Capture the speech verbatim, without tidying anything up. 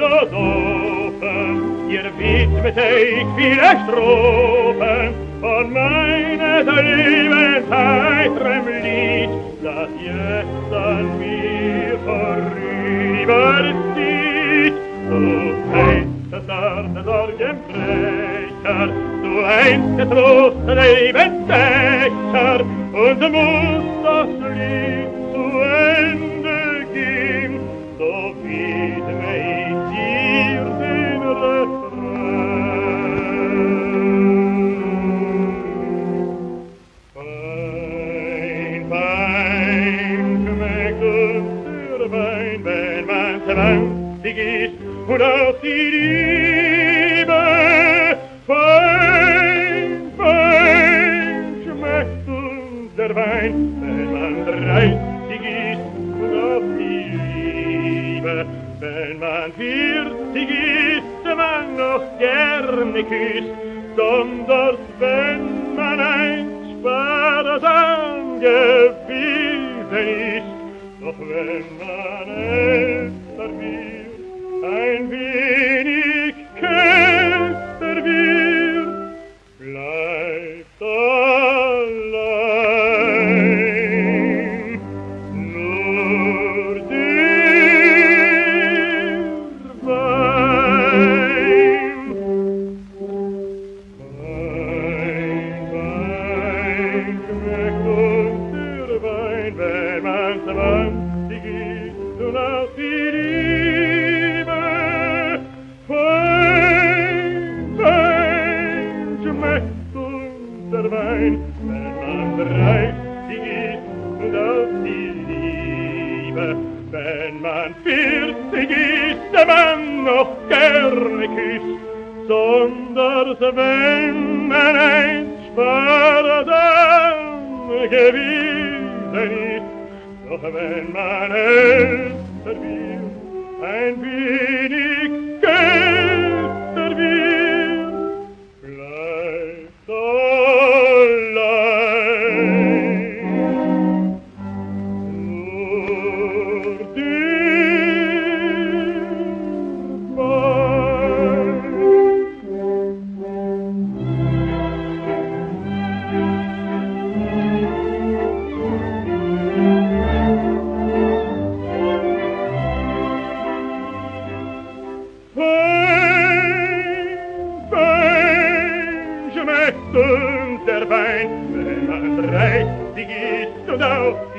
Philosophen, ihr widmete ich viele Strophen von meines Lebens heitrem Lied, das jetzt an mir vorüberzieht. Du einst das Arme Sorgenbrecher, du einst der Trost der Lebensdächer, und muss das Lied zu Ende gehen, so widme ich dir den Refrain. Wein, Wein, schmeckt uns der Wein, wenn man zwanzig ist und auch die Liebe. Wein, Wein, schmeckt uns der Wein, wenn man dreißig ist und auch die Liebe. Wenn man vierzig ist, man noch gerne küsst, sonders wenn man einst sparsam gewesen ist. Doch wenn man älter wird, ein wenig kälter wird, bleibt allein nur der Wein. Wein, Wein, schmeckt uns der Wein, wenn man zwanzig ist und auch die Liebe. Wein, Wein, schmeckt uns der Wein, wenn man dreißig ist und auch die Liebe. Wenn man vierzig ist, der man noch gerne küsst, sonders wenn man einst sparsam gewesen ist. Doch wenn man älter wird, ein wenig kälter wird, bleibt allein nur der Wein. Wein, Wein, schmeckt uns der Wein, wenn man dreißig ist und auch